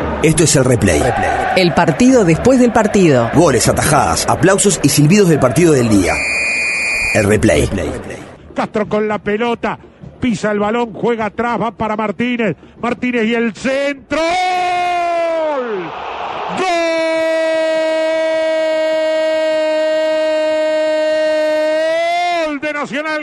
Esto es el replay. El partido después del partido. Goles, atajadas, aplausos y silbidos del partido del día. El replay. Castro con la pelota, pisa el balón, juega atrás, va para Martínez. Martínez y el centro. ¡Gol! ¡Gol de Nacional!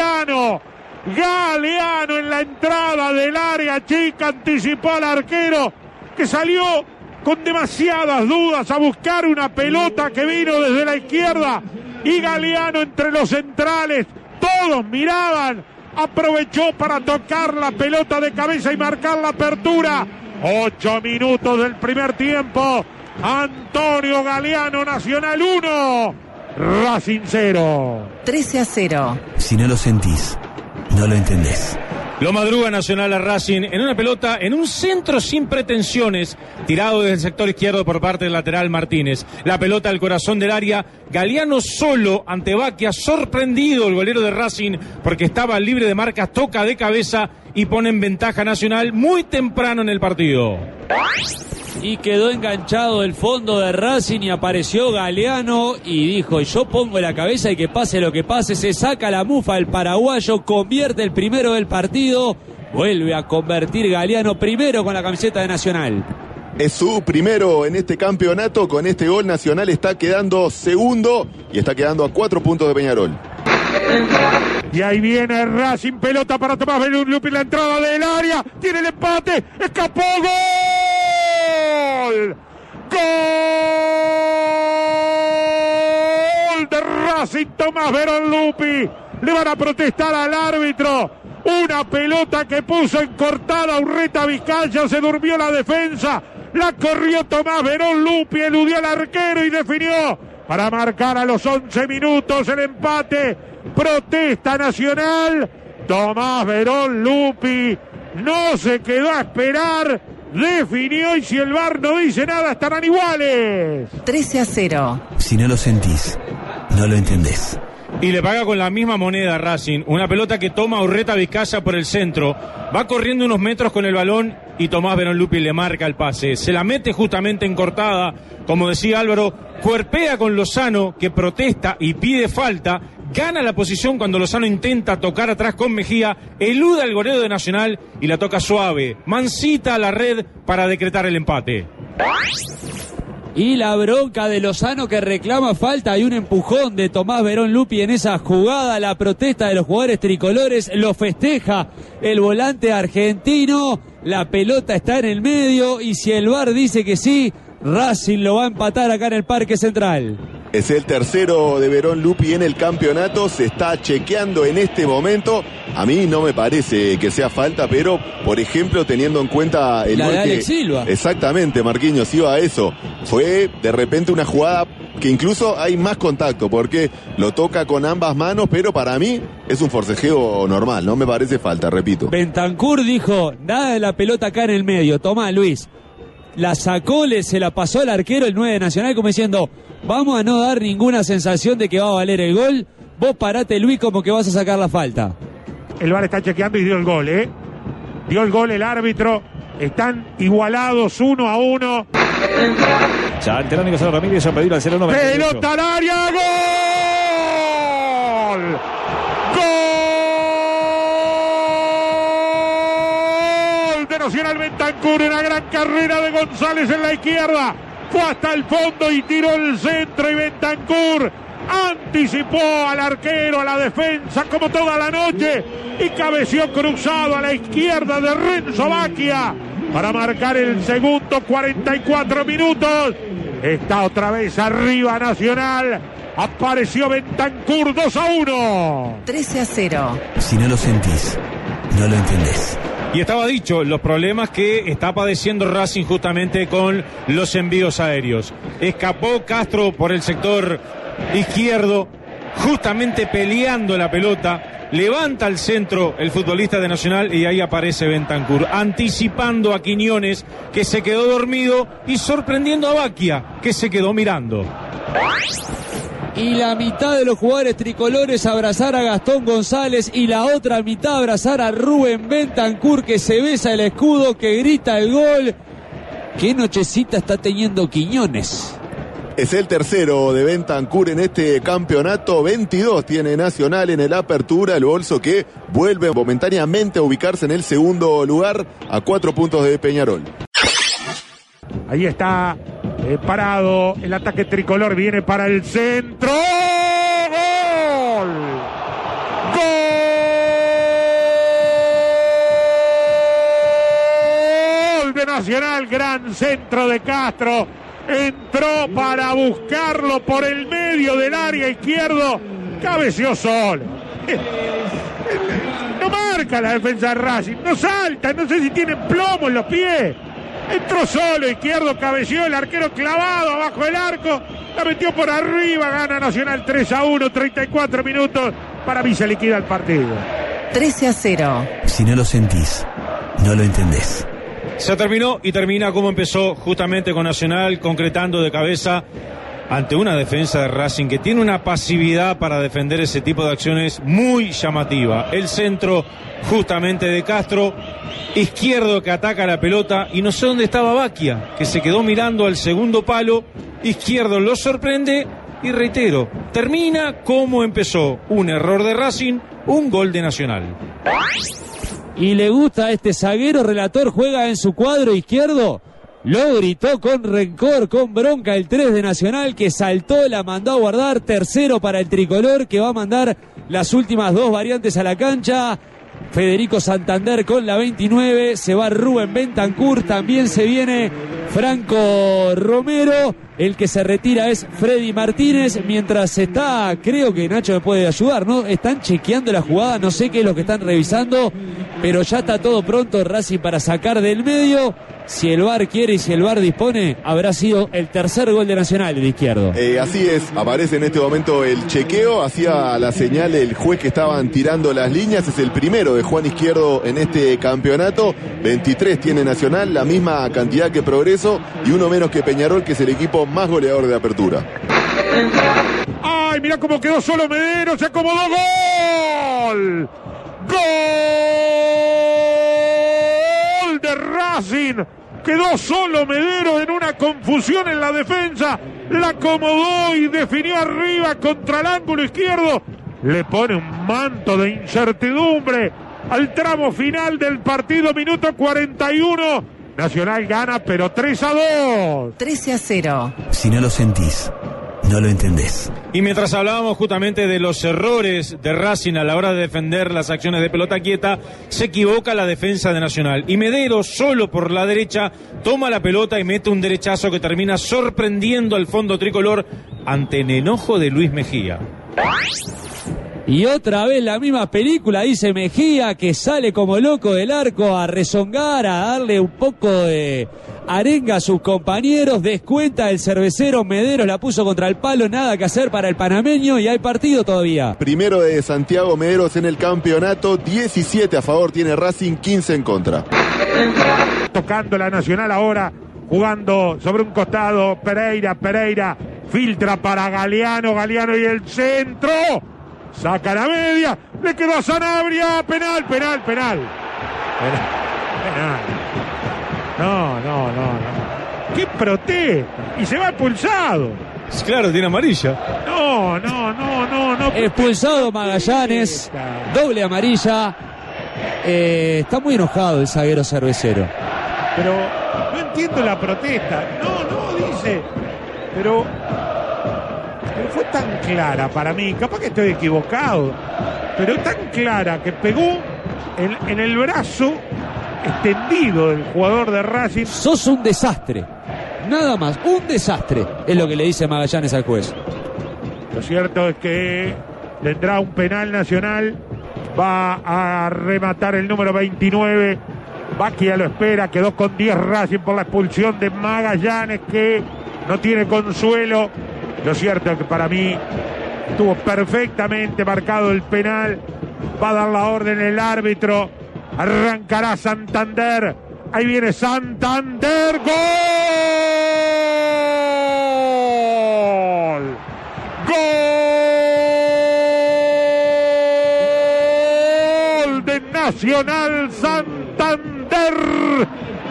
Galeano en la entrada del área chica, anticipó al arquero que salió con demasiadas dudas a buscar una pelota que vino desde la izquierda, y Galeano entre los centrales, todos miraban, aprovechó para tocar la pelota de cabeza y marcar la apertura. 8 minutos del primer tiempo. Antonio Galeano, Nacional 1, Racing 0. 13-0. Si no lo sentís, no lo entendés. Lo madruga Nacional a Racing en una pelota, en un centro sin pretensiones, tirado desde el sector izquierdo por parte del lateral Martínez. La pelota al corazón del área, Galeano solo ante Baquia, sorprendido el golero de Racing porque estaba libre de marcas, toca de cabeza y pone en ventaja Nacional muy temprano en el partido. Y quedó enganchado el fondo de Racing y apareció Galeano y dijo: yo pongo la cabeza y que pase lo que pase. Se saca la mufa el paraguayo, convierte el primero del partido, vuelve a convertir Galeano primero con la camiseta de Nacional. Es su primero en este campeonato. Con este gol Nacional está quedando segundo y está quedando a 4 puntos de Peñarol. Y ahí viene Racing, pelota para Tomás Berunlupi, la entrada del área, tiene el empate, escapó, ¡gol! ¡Gol de Racing! Tomás Berunlupi, le van a protestar al árbitro, una pelota que puso en cortada Urreta Vizcaya, se durmió la defensa, la corrió Tomás Berunlupi, eludió al arquero y definió para marcar a los 11 minutos el empate. Protesta Nacional, Tomás Berunlupi no se quedó a esperar, definió, y si el VAR no dice nada estarán iguales. 13-0. Si no lo sentís, no lo entendés. Y le paga con la misma moneda a Racing, una pelota que toma Urreta Vizcaya por el centro, va corriendo unos metros con el balón y Tomás Berunlupi le marca el pase, se la mete justamente en cortada, como decía Álvaro, cuerpea con Lozano que protesta y pide falta, gana la posición cuando Lozano intenta tocar atrás con Mejía, eluda el golero de Nacional y la toca suave, mansita a la red para decretar el empate. Y la bronca de Lozano que reclama falta, y un empujón de Tomás Berunlupi en esa jugada, la protesta de los jugadores tricolores, lo festeja el volante argentino, la pelota está en el medio y si el VAR dice que sí, Racing lo va a empatar acá en el Parque Central. Es el tercero de Berunlupi en el campeonato, se está chequeando en este momento. A mí no me parece que sea falta, pero, por ejemplo, teniendo en cuenta el la gol de Alex Silva. Exactamente, Marquinhos, iba a eso. Fue de repente una jugada que incluso hay más contacto, porque lo toca con ambas manos, pero para mí es un forcejeo normal, no me parece falta, repito. Bentancur dijo: nada de la pelota acá en el medio, tomá, Luis. La sacó, se la pasó al arquero, el 9 de Nacional, como diciendo: vamos a no dar ninguna sensación de que va a valer el gol. Vos parate, Luis, como que vas a sacar la falta. El VAR está chequeando y dio el gol, dio el gol el árbitro. Están igualados 1-1. Ya enterando Gonzalo Ramírez a pedir al 0-9. Pelota al área, gol. Gol de Nacional. Bentancur, una gran carrera de González en la izquierda. Fue hasta el fondo y tiró el centro, y Bentancur anticipó al arquero, a la defensa, como toda la noche, y cabeció cruzado a la izquierda de Renzo Baquia para marcar el segundo. 44 minutos. Está otra vez arriba Nacional. Apareció Bentancur, 2-1. 13-0. Si no lo sentís, no lo entendés. Y estaba dicho, los problemas que está padeciendo Racing justamente con los envíos aéreos. Escapó Castro por el sector izquierdo, justamente peleando la pelota, levanta al centro el futbolista de Nacional y ahí aparece Bentancur, anticipando a Quiñones, que se quedó dormido, y sorprendiendo a Baquia, que se quedó mirando. Y la mitad de los jugadores tricolores abrazar a Gastón González y la otra mitad abrazar a Rubén Bentancur, que se besa el escudo, que grita el gol. qué nochecita está teniendo Quiñones. Es el tercero de Bentancur en este campeonato. 22 tiene Nacional en el Apertura. El Bolso que vuelve momentáneamente a ubicarse en el segundo lugar a 4 puntos de Peñarol. Ahí está parado. El ataque tricolor viene para el centro. ¡Gol! ¡Gol de Nacional! Gran centro de Castro. Entró para buscarlo por el medio del área izquierdo. Cabeceó solo. No marca la defensa de Racing. No salta. No sé si tienen plomo en los pies. Entró solo, izquierdo, cabeceó. El arquero clavado abajo del arco. La metió por arriba. Gana Nacional 3-1. 34 minutos. Para mí se liquida el partido. 13-0. Si no lo sentís, no lo entendés. Se terminó y termina como empezó, justamente con Nacional, concretando de cabeza ante una defensa de Racing que tiene una pasividad para defender ese tipo de acciones muy llamativa. El centro justamente de Castro, Izquierdo que ataca la pelota y no sé dónde estaba Baquia, que se quedó mirando al segundo palo. Izquierdo lo sorprende y reitero, termina como empezó. Un error de Racing, un gol de Nacional. Y le gusta a este zaguero, Relator juega en su cuadro izquierdo. Lo gritó con rencor, con bronca el 3 de Nacional, que saltó, la mandó a guardar. Tercero para el tricolor, que va a mandar las últimas 2 variantes a la cancha. Federico Santander con la 29, se va Rubén Bentancur, también se viene Franco Romero. El que se retira es Freddy Martínez, mientras está, creo que Nacho me puede ayudar, ¿no? Están chequeando la jugada, no sé qué es lo que están revisando, pero ya está todo pronto Racing para sacar del medio. Si el VAR quiere y si el VAR dispone, habrá sido el tercer gol de Nacional de Izquierdo. Así es, aparece en este momento el chequeo, hacía la señal el juez que estaban tirando las líneas, es el primero de Juan Izquierdo en este campeonato. 23 tiene Nacional, la misma cantidad que Progreso y uno menos que Peñarol, que es el equipo más goleador de Apertura. ¡Ay, mirá cómo quedó solo Medero! ¡Se acomodó! ¡Gol! ¡Gol de Racing! Quedó solo Medero en una confusión en la defensa. La acomodó y definió arriba contra el ángulo izquierdo. Le pone un manto de incertidumbre al tramo final del partido, minuto 41. Nacional gana, pero 3-2. 13-0. Si no lo sentís, no lo entendés. Y mientras hablábamos justamente de los errores de Racing a la hora de defender las acciones de pelota quieta, se equivoca la defensa de Nacional. Y Medero, solo por la derecha, toma la pelota y mete un derechazo que termina sorprendiendo al fondo tricolor ante el enojo de Luis Mejía. Y otra vez la misma película, dice Mejía, que sale como loco del arco a rezongar, a darle un poco de arenga a sus compañeros. Descuenta el cervecero, Medero la puso contra el palo, nada que hacer para el panameño y hay partido todavía. Primero de Santiago Mederos en el campeonato, 17 a favor tiene Racing, 15 en contra. Tocando la Nacional ahora, jugando sobre un costado, Pereira filtra para Galeano y el centro. Saca la media, le quedó a Sanabria, penal. No. ¡Qué protesta! Y se va expulsado. Claro, tiene amarilla. No. Expulsado Magallanes, doble amarilla. Está muy enojado el zaguero cervecero. Pero no entiendo la protesta. No, dice. Pero fue tan clara para mí, capaz que estoy equivocado, pero tan clara que pegó en el brazo extendido del jugador de Racing. Sos un desastre, nada más, un desastre, es lo que le dice Magallanes al juez. Lo cierto es que tendrá un penal Nacional, va a rematar el número 29, Baquia lo espera, quedó con 10 Racing por la expulsión de Magallanes, que no tiene consuelo. Lo cierto es que para mí estuvo perfectamente marcado el penal. Va a dar la orden el árbitro. Arrancará Santander. Ahí viene Santander. ¡Gol! ¡Gol de Nacional Santander!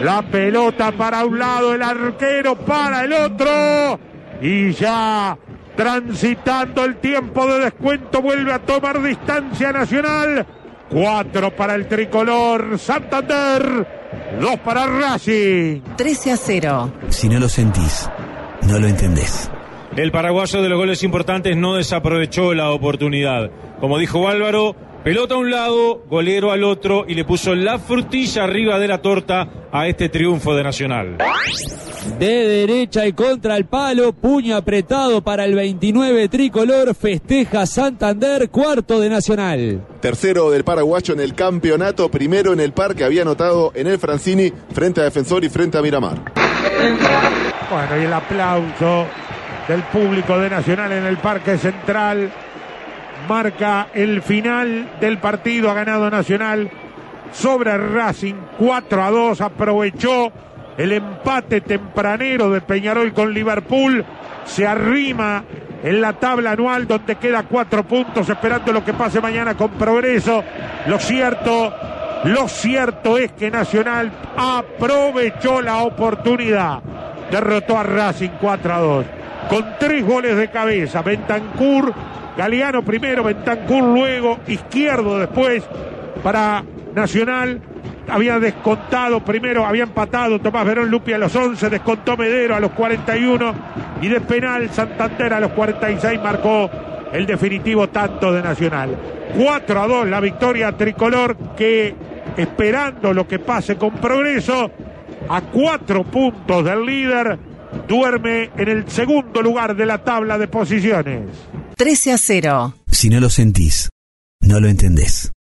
La pelota para un lado, el arquero para el otro. Y ya transitando el tiempo de descuento, vuelve a tomar distancia Nacional. 4 para el tricolor Santander, 2 para Racing. 13-0. Si no lo sentís, no lo entendés. El paraguayo de los goles importantes no desaprovechó la oportunidad. Como dijo Álvaro, pelota a un lado, golero al otro, y le puso la frutilla arriba de la torta a este triunfo de Nacional. De derecha y contra el palo, puño apretado para el 29 tricolor, festeja Santander, cuarto de Nacional. Tercero del paraguayo en el campeonato, primero en el par que había anotado en el Francini frente a Defensor y frente a Miramar. Bueno, y el aplauso del público de Nacional en el Parque Central marca el final del partido. Ha ganado Nacional sobre Racing 4-2, aprovechó el empate tempranero de Peñarol con Liverpool, se arrima en la tabla anual donde queda 4 puntos esperando lo que pase mañana con Progreso. Lo cierto es que Nacional aprovechó la oportunidad, derrotó a Racing 4-2 con 3 goles de cabeza. Bentancur, Galeano primero, Bentancur luego, Izquierdo después para Nacional. Había descontado primero, había empatado Tomás Verón Lupi a los 11, descontó Medero a los 41 y de penal Santander a los 46 marcó el definitivo tanto de Nacional. 4-2 la victoria tricolor, que esperando lo que pase con Progreso, a 4 puntos del líder, duerme en el segundo lugar de la tabla de posiciones. 13-0. Si no lo sentís, no lo entendés.